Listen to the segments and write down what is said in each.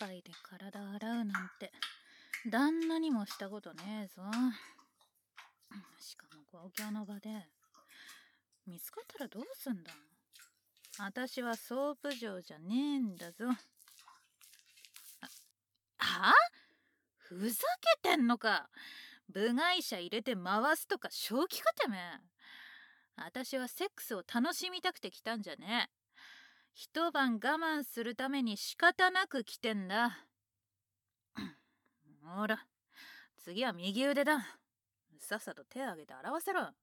杯で体洗うなんて旦那にもしたことねえぞ。しかも公共の場で見つかったらどうすんだ。私はソープ嬢じゃねえんだぞ。は？ふざけてんのか。部外者入れて回すとか正気かてめえ。私はセックスを楽しみたくて来たんじゃねえ。一晩我慢するために仕方なく来てんだ。ほら、次は右腕だ。さっさと手を挙げて表せろ。よ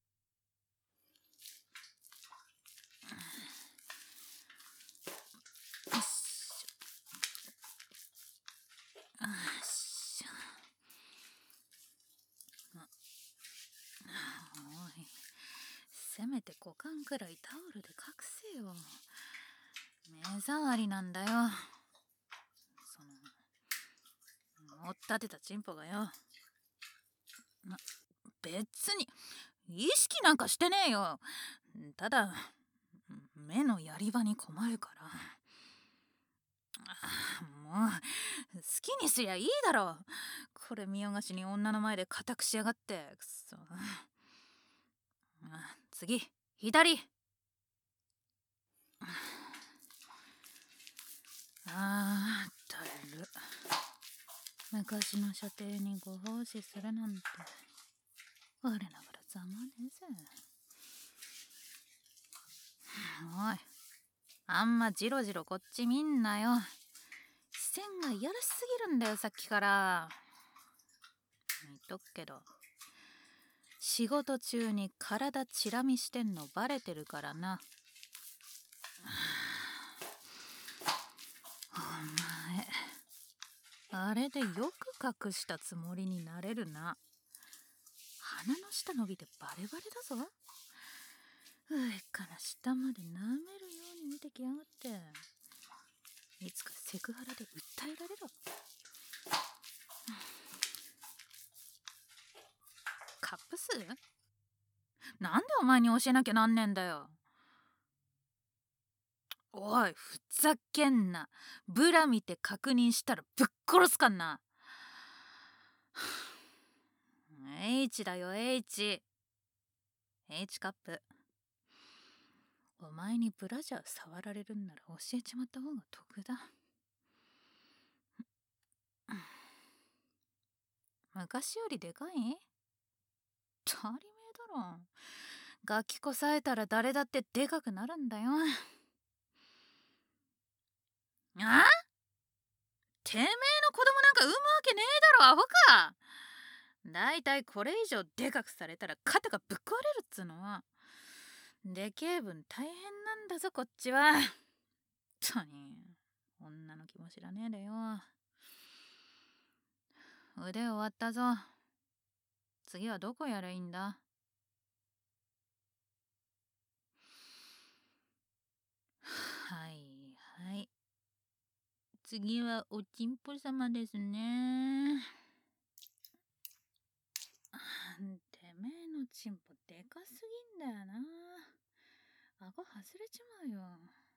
しょ。よしょ。おい、せめて股間くらいタオルで隠せよ。目障りなんだよ。その、持ったてたチンポがよ。別に意識なんかしてねえよ。ただ目のやり場に困るから。もう好きにすりゃいいだろ。これ見よがしに女の前で固くしやがって。くそ。次、左。だる。昔の射程にご奉仕するなんて我ながらざまねえぜ。おい、あんまジロジロこっち見んなよ。視線がいやらしすぎるんだよ、さっきから。言っとくけど、仕事中に体チラ見してんのバレてるからな。お前、あれでよく隠したつもりになれるな。鼻の下伸びてバレバレだぞ。上から下まで舐めるように見てきやがって。いつかセクハラで訴えられろ。カップ数？なんでお前に教えなきゃなんねえんだよ。おい、ふざけんな。ブラ見て確認したらぶっ殺すかんな。H だよ、H カップ。お前にブラジャー触られるんなら教えちまった方が得だ。昔よりでかい？当たり前だろ。ガキこさえたら誰だってでかくなるんだよ。あ？てめえの子供なんか産むわけねえだろ、アホか。だいたいこれ以上でかくされたら肩がぶっ壊れるっつうのは。でけえ分大変なんだぞ、こっちは。とに女の気も知らねえでよ。腕終わったぞ。次はどこやりゃいいんだ。はいはい、次はおちんぽ様ですね。てめえのチンポでかすぎんだよな。顎外れちまうよ。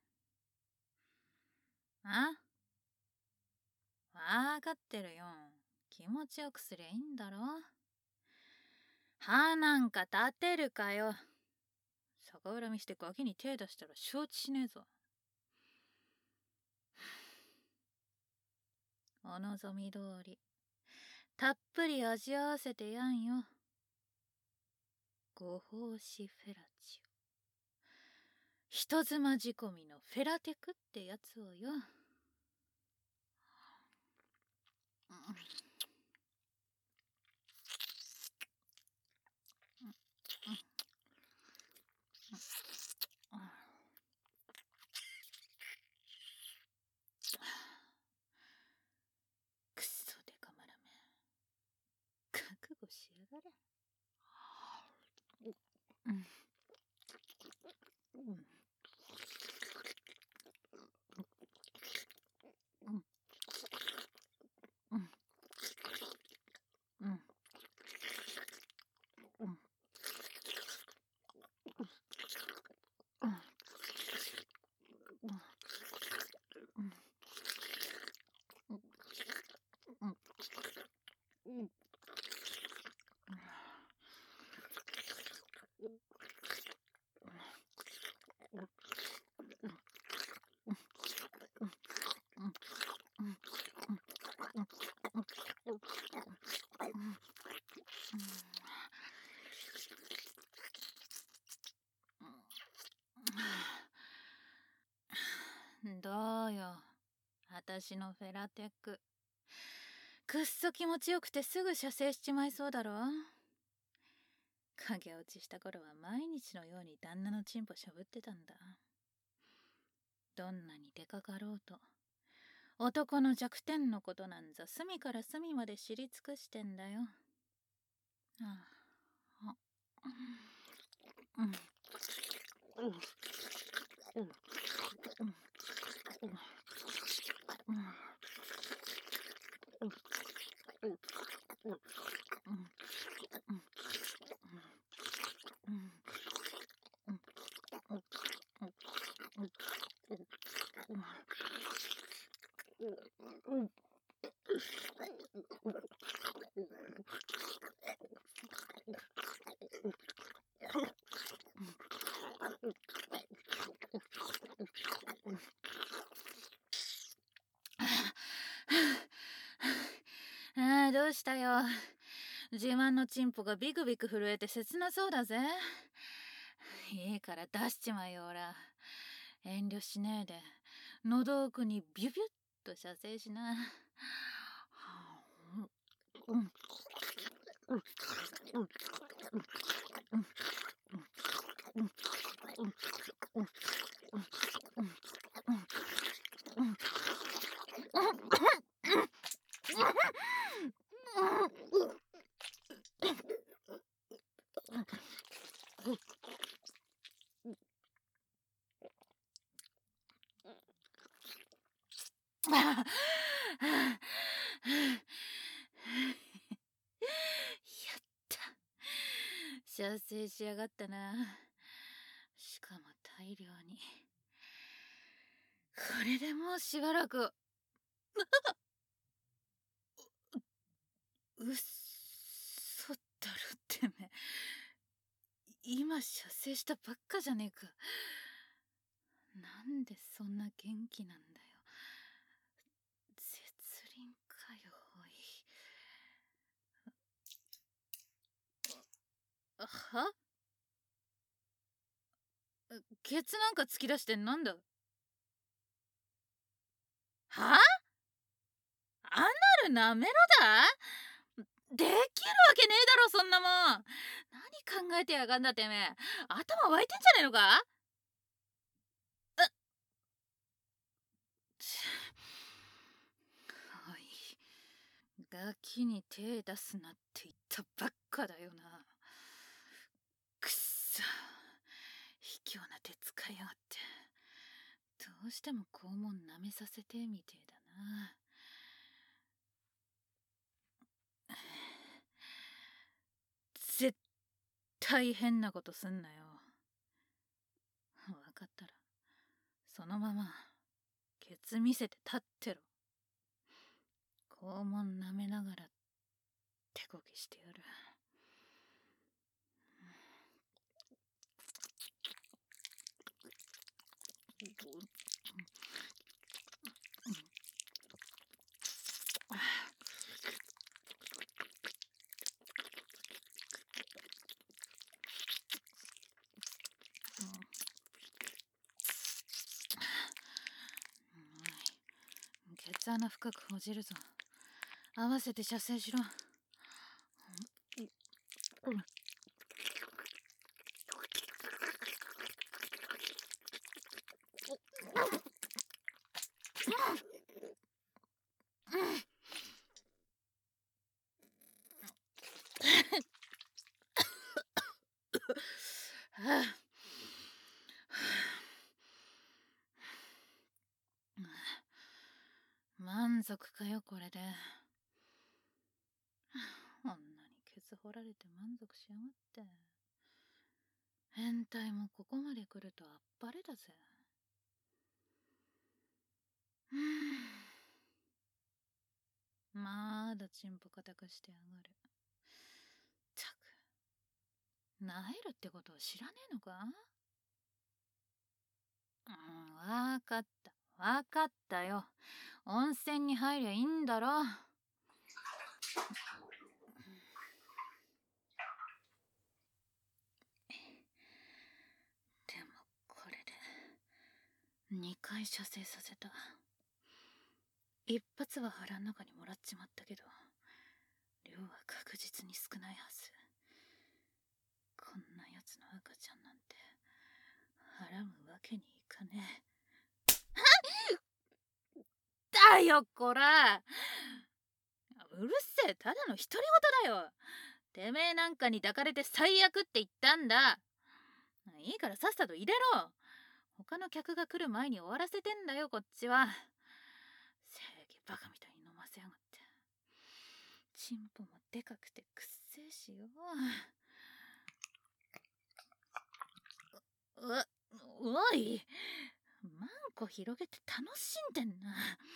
わかってるよ。気持ちよくすりゃいいんだろ。歯なんか立てるかよ。逆恨みしてガキに手出したら承知しねえぞ。お望み通りたっぷり味合わせてやんよ。ご奉仕フェラチオ。人妻仕込みのフェラテクってやつをよ。くそでかまらめ。覚悟しやがれ。 どうよ、私のフェラテック。くっそ気持ちよくてすぐ射精しちまいそうだろ。駆け落ちした頃は毎日のように旦那のチンポしゃぶってたんだ。どんなにでかかろうと、男の弱点のことなんざ隅から隅まで知り尽くしてんだよ。どうしたよ。自慢のチンポがビクビク震えて切なそうだぜ。いいから出しちまえよ、おら。遠慮しねえで喉奥にビュビュッと射精しな。やった射精しやがったな。しかも大量に。これでもうしばらくうっそだろてめえ。今射精したばっかじゃねえか。なんでそんな元気なんだよ。絶倫かよ。おいはケツなんか突き出してなんだ。はアナルなめろだ。できるわけねえだろそんなもん。何考えてやがんだてめえ。頭湧いてんじゃねえのか。おい、ガキに手出すなって言ったばっかだよな。くっそ、卑怯な手使いやがって。どうしても肛門舐めさせてみてえだな。絶対変なことすんなよ。分かったらそのままケツ見せて立ってろ。肛門舐めながら手こきしてやる。ケツ穴深くほじるぞ。合わせて射精しろ。満足かよこれで。こんなにケツ掘られて満足しやがって。変態もここまで来るとあっぱれだぜ。まだチンポ固くしてやがる。ったく、なえるってことを知らねえのか。わかったわかったよ。温泉に入りゃいいんだろ。でもこれで 2回射精させた。1発は腹の中にもらっちまったけど、量は確実に少ないはず。こんなやつの赤ちゃんなんてはらむわけにいかねえ。だよこら、うるせえ、ただの独り言だよ。てめえなんかに抱かれて最悪って言ったんだ。いいからさっさと入れろ。他の客が来る前に終わらせてんだよこっちは。せえげバカみたいに飲ませやがって。チンポもでかくてくっせえしよ。おい、マンコ広げて楽しんでんな。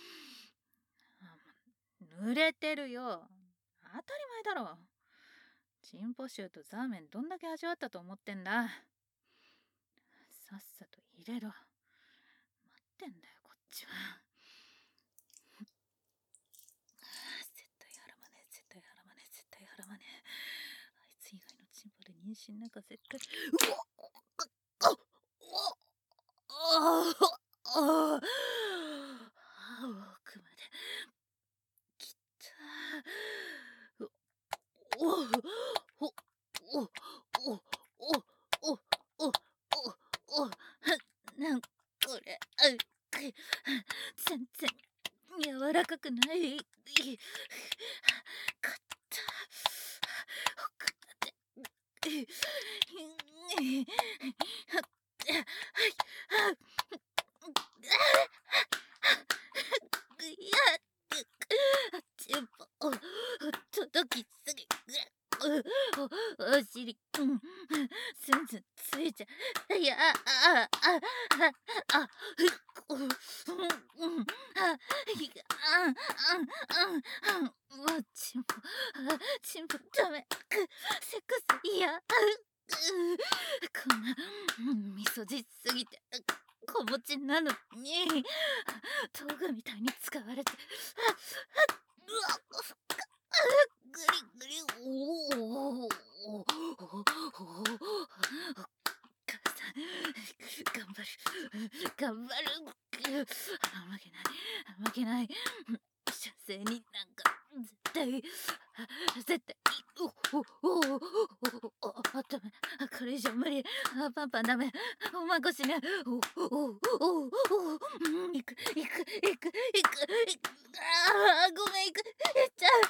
濡れてるよ。当たり前だろ。チンポ臭とザーメンどんだけ味わったと思ってんだ。さっさと入れろ。待ってんだよこっちは。絶対ハラまねえ、絶対ハラまねえ、絶対ハラまねえ。あいつ以外のチンポで妊娠なんか絶対。奥まで来た。おおおおおおおおなんこれ。全然柔らかくない。かった奥まで。チンポ届きすぎ。お尻スンスンついちゃいやチンポダメ。セックス嫌。こんなみそじすぎて小持ちなのに道具みたいに使われて、グリグリ。おお母さん頑張る頑張る。負けない射精になんか絶対ダメ。これ以上無理。パンパンダメ。おまこしね。行く。ごめん、行っちゃう。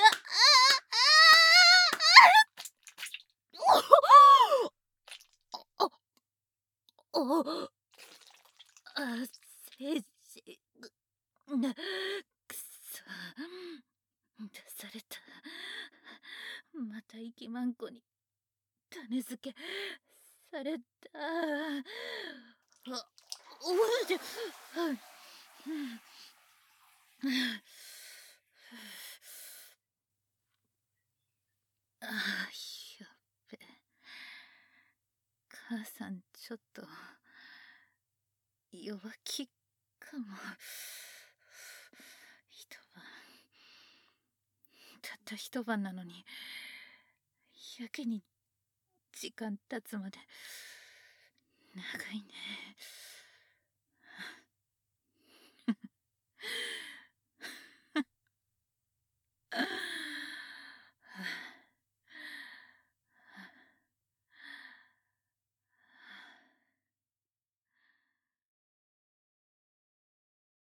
精子くそ出された。また息まんこに種付けされた。おいで。やっべ。母さんちょっと弱気かも。たった一晩なのにやけに時間経つまで長いね。